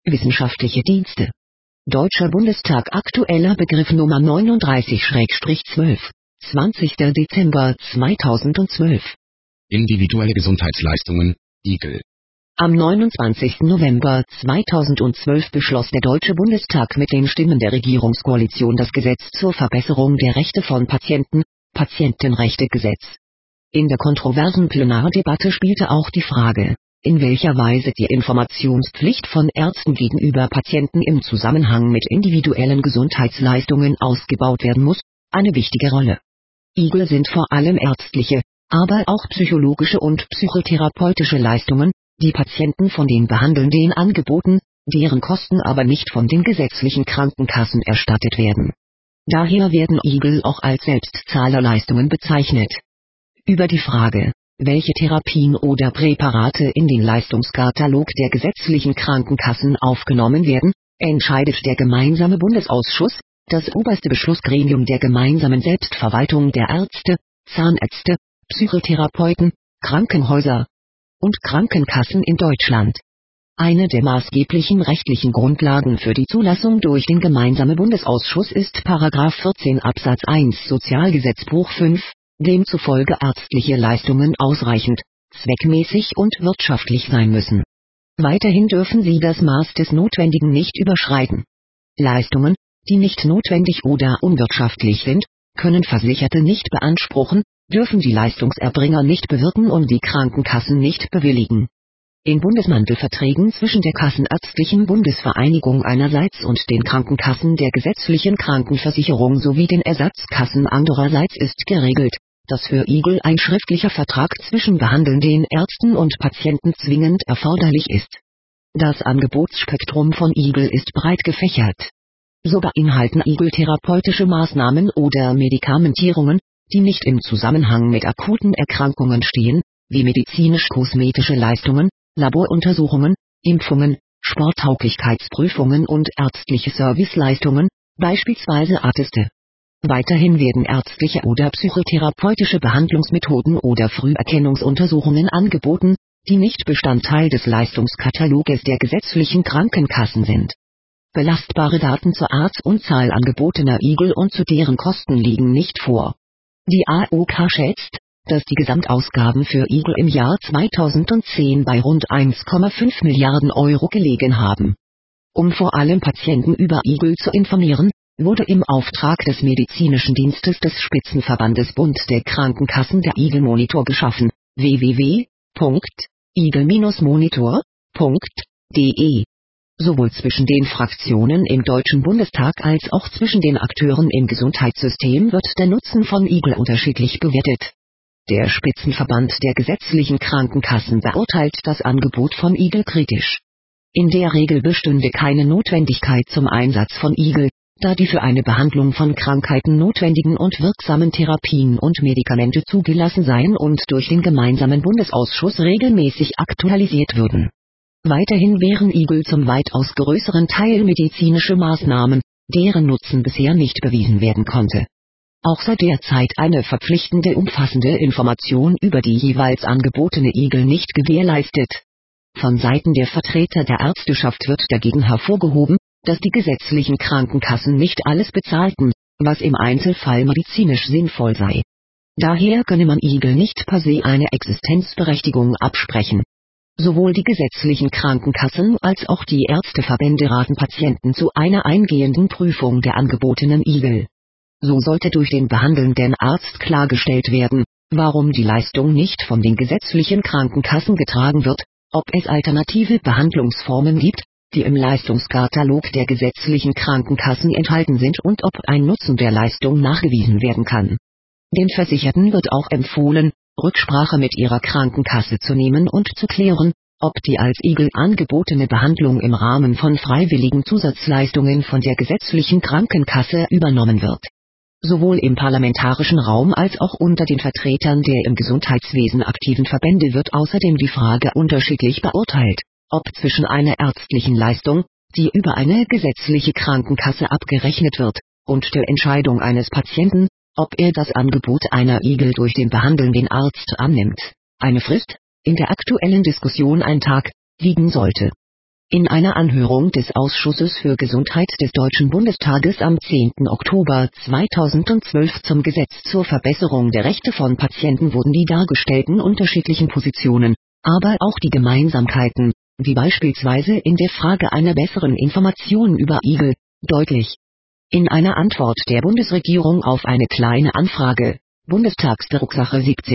Wissenschaftliche Dienste. Deutscher Bundestag. Aktueller Begriff Nummer 39/12. 20. Dezember 2012. Individuelle Gesundheitsleistungen, IGL. Am 29. November 2012 beschloss der Deutsche Bundestag mit den Stimmen der Regierungskoalition das Gesetz zur Verbesserung der Rechte von Patienten, Patientenrechtegesetz. In der kontroversen Plenardebatte spielte auch die Frage, in welcher Weise die Informationspflicht von Ärzten gegenüber Patienten im Zusammenhang mit individuellen Gesundheitsleistungen ausgebaut werden muss, eine wichtige Rolle. IGL sind vor allem ärztliche, aber auch psychologische und psychotherapeutische Leistungen, die Patienten von den Behandelnden angeboten, deren Kosten aber nicht von den gesetzlichen Krankenkassen erstattet werden. Daher werden IGL auch als Selbstzahlerleistungen bezeichnet. Über die Frage, welche Therapien oder Präparate in den Leistungskatalog der gesetzlichen Krankenkassen aufgenommen werden, entscheidet der Gemeinsame Bundesausschuss, das oberste Beschlussgremium der gemeinsamen Selbstverwaltung der Ärzte, Zahnärzte, Psychotherapeuten, Krankenhäuser und Krankenkassen in Deutschland. Eine der maßgeblichen rechtlichen Grundlagen für die Zulassung durch den Gemeinsame Bundesausschuss ist § 14 Absatz 1 Sozialgesetzbuch 5, demzufolge ärztliche Leistungen ausreichend, zweckmäßig und wirtschaftlich sein müssen. Weiterhin dürfen sie das Maß des Notwendigen nicht überschreiten. Leistungen, die nicht notwendig oder unwirtschaftlich sind, können Versicherte nicht beanspruchen, dürfen die Leistungserbringer nicht bewirken und die Krankenkassen nicht bewilligen. In Bundesmantelverträgen zwischen der Kassenärztlichen Bundesvereinigung einerseits und den Krankenkassen der gesetzlichen Krankenversicherung sowie den Ersatzkassen andererseits ist geregelt, dass für IGL ein schriftlicher Vertrag zwischen behandelnden Ärzten und Patienten zwingend erforderlich ist. Das Angebotsspektrum von IGL ist breit gefächert. So beinhalten IGL therapeutische Maßnahmen oder Medikamentierungen, die nicht im Zusammenhang mit akuten Erkrankungen stehen, wie medizinisch-kosmetische Leistungen, Laboruntersuchungen, Impfungen, Sporttauglichkeitsprüfungen und ärztliche Serviceleistungen, beispielsweise Atteste. Weiterhin werden ärztliche oder psychotherapeutische Behandlungsmethoden oder Früherkennungsuntersuchungen angeboten, die nicht Bestandteil des Leistungskataloges der gesetzlichen Krankenkassen sind. Belastbare Daten zur Art und Zahl angebotener IGL und zu deren Kosten liegen nicht vor. Die AOK schätzt, dass die Gesamtausgaben für IGL im Jahr 2010 bei rund 1,5 Milliarden Euro gelegen haben. Um vor allem Patienten über IGL zu informieren, wurde im Auftrag des Medizinischen Dienstes des Spitzenverbandes Bund der Krankenkassen der IGL-Monitor geschaffen, www.igl-monitor.de. Sowohl zwischen den Fraktionen im Deutschen Bundestag als auch zwischen den Akteuren im Gesundheitssystem wird der Nutzen von IGL unterschiedlich bewertet. Der Spitzenverband der gesetzlichen Krankenkassen beurteilt das Angebot von IGL kritisch. In der Regel bestünde keine Notwendigkeit zum Einsatz von IGL, da die für eine Behandlung von Krankheiten notwendigen und wirksamen Therapien und Medikamente zugelassen seien und durch den Gemeinsamen Bundesausschuss regelmäßig aktualisiert würden. Weiterhin wären IGL zum weitaus größeren Teil medizinische Maßnahmen, deren Nutzen bisher nicht bewiesen werden konnte. Auch sei derzeit eine verpflichtende umfassende Information über die jeweils angebotene IGL nicht gewährleistet. Von Seiten der Vertreter der Ärzteschaft wird dagegen hervorgehoben, dass die gesetzlichen Krankenkassen nicht alles bezahlten, was im Einzelfall medizinisch sinnvoll sei. Daher könne man IGL nicht per se eine Existenzberechtigung absprechen. Sowohl die gesetzlichen Krankenkassen als auch die Ärzteverbände raten Patienten zu einer eingehenden Prüfung der angebotenen IGL. So sollte durch den behandelnden Arzt klargestellt werden, warum die Leistung nicht von den gesetzlichen Krankenkassen getragen wird, ob es alternative Behandlungsformen gibt, die im Leistungskatalog der gesetzlichen Krankenkassen enthalten sind und ob ein Nutzen der Leistung nachgewiesen werden kann. Den Versicherten wird auch empfohlen, Rücksprache mit ihrer Krankenkasse zu nehmen und zu klären, ob die als IGL angebotene Behandlung im Rahmen von freiwilligen Zusatzleistungen von der gesetzlichen Krankenkasse übernommen wird. Sowohl im parlamentarischen Raum als auch unter den Vertretern der im Gesundheitswesen aktiven Verbände wird außerdem die Frage unterschiedlich beurteilt, ob zwischen einer ärztlichen Leistung, die über eine gesetzliche Krankenkasse abgerechnet wird, und der Entscheidung eines Patienten, ob er das Angebot einer IGL durch den behandelnden Arzt annimmt, eine Frist, in der aktuellen Diskussion ein Tag, liegen sollte. In einer Anhörung des Ausschusses für Gesundheit des Deutschen Bundestages am 10. Oktober 2012 zum Gesetz zur Verbesserung der Rechte von Patienten wurden die dargestellten unterschiedlichen Positionen, aber auch die Gemeinsamkeiten, wie beispielsweise in der Frage einer besseren Information über Igel, deutlich. In einer Antwort der Bundesregierung auf eine Kleine Anfrage, Bundestagsdrucksache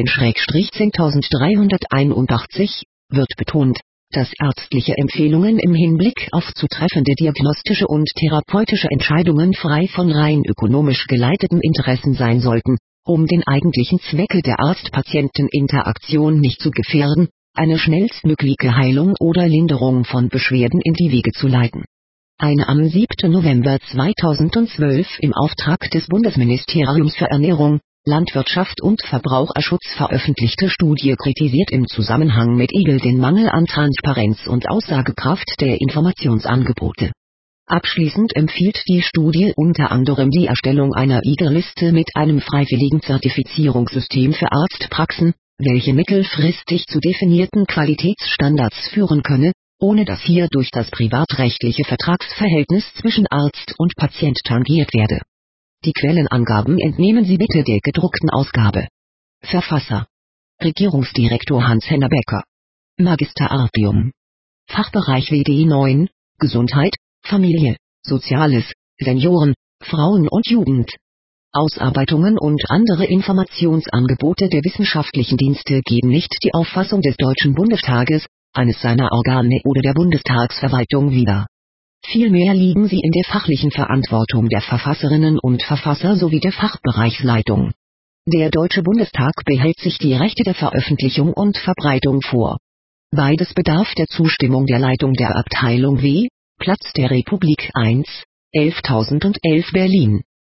17-10381, wird betont, dass ärztliche Empfehlungen im Hinblick auf zutreffende diagnostische und therapeutische Entscheidungen frei von rein ökonomisch geleiteten Interessen sein sollten, um den eigentlichen Zwecke der Arzt-Patienten-Interaktion nicht zu gefährden, eine schnellstmögliche Heilung oder Linderung von Beschwerden in die Wege zu leiten. Eine am 7. November 2012 im Auftrag des Bundesministeriums für Ernährung, Landwirtschaft und Verbraucherschutz veröffentlichte Studie kritisiert im Zusammenhang mit Igel den Mangel an Transparenz und Aussagekraft der Informationsangebote. Abschließend empfiehlt die Studie unter anderem die Erstellung einer Igel-Liste mit einem freiwilligen Zertifizierungssystem für Arztpraxen, welche mittelfristig zu definierten Qualitätsstandards führen könne, ohne dass hier durch das privatrechtliche Vertragsverhältnis zwischen Arzt und Patient tangiert werde. Die Quellenangaben entnehmen Sie bitte der gedruckten Ausgabe. Verfasser: Regierungsdirektor Hans-Henner Becker. Magister Artium. Fachbereich WDI 9, Gesundheit, Familie, Soziales, Senioren, Frauen und Jugend. Ausarbeitungen und andere Informationsangebote der wissenschaftlichen Dienste geben nicht die Auffassung des Deutschen Bundestages, eines seiner Organe oder der Bundestagsverwaltung wider. Vielmehr liegen sie in der fachlichen Verantwortung der Verfasserinnen und Verfasser sowie der Fachbereichsleitung. Der Deutsche Bundestag behält sich die Rechte der Veröffentlichung und Verbreitung vor. Beides bedarf der Zustimmung der Leitung der Abteilung W, Platz der Republik 1, 11.011 Berlin.